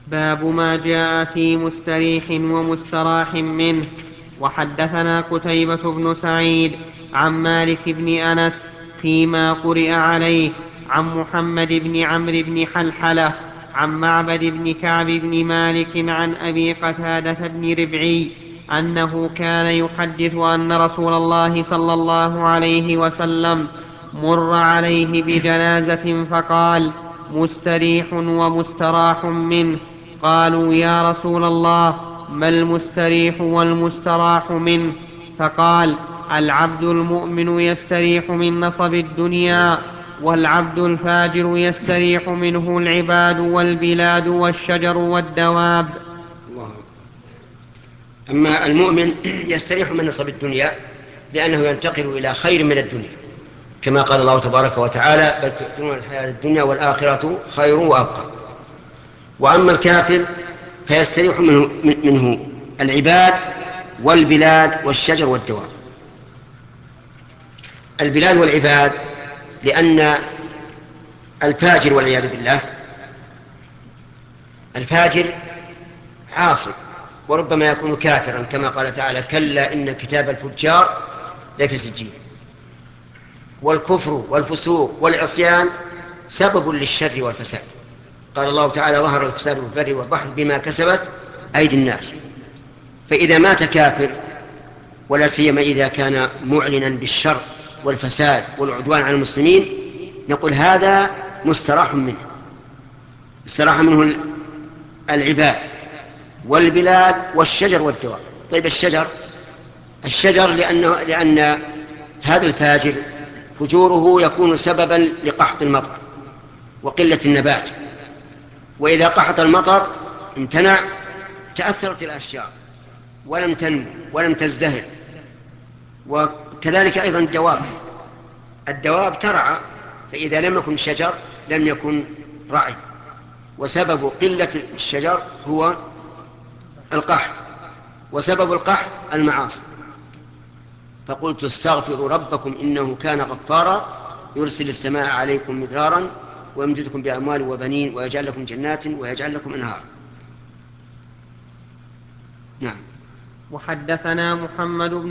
باب ما جاء في مستريح ومستراح منه. وحدثنا قتيبة بن سعيد عن مالك بن أنس فيما قرئ عليه عن محمد بن عمرو بن حلحلة عن معبد بن كعب بن مالك عن أبي قتادة بن ربعي أنه كان يحدث أن رسول الله صلى الله عليه وسلم مر عليه بجنازة فقال: مستريح ومستراح منه. قالوا: يا رسول الله، ما المستريح والمستراح منه؟ فقال: العبد المؤمن يستريح من نصب الدنيا، والعبد الفاجر يستريح منه العباد والبلاد والشجر والدواب. الله أكبر. أما المؤمن يستريح من نصب الدنيا لأنه ينتقل إلى خير من الدنيا، كما قال الله تبارك وتعالى: بل تؤثرون الحياة الدنيا والآخرة خير وأبقى. وأما الكافر فيستريح منه العباد والبلاد والشجر والدواب. البلاد والعباد لأن الفاجر والعياذ بالله، الفاجر عاصي وربما يكون كافرا، كما قال تعالى: كلا إن كتاب الفجار لفي سجين. والكفر والفسوق والعصيان سبب للشر والفساد. قال الله تعالى: ظهر الفساد في البر والبحر بما كسبت أيدي الناس. فإذا مات كافر، ولا سيما إذا كان معلنا بالشر والفساد والعدوان على المسلمين، نقول هذا مستراح منه. استراح منه العباد والبلاد والشجر والدواب. طيب الشجر لأن هذا الفاجر فجوره يكون سببا لقحط المطر وقلة النبات، وإذا قحط المطر امتنع تأثرت الأشجار ولم تنمو ولم تزدهر. وكذلك أيضا الدواب ترعى، فإذا لم يكن شجر لم يكن رعي، وسبب قلة الشجر هو القحط، وسبب القحط المعاصي. فقلت: استغفروا ربكم إنه كان غفارا يرسل السماء عليكم مدرارا ويمددكم بأموال وبنين ويجعل لكم جنات ويجعل لكم أنهارا. نعم. وحدثنا محمد بن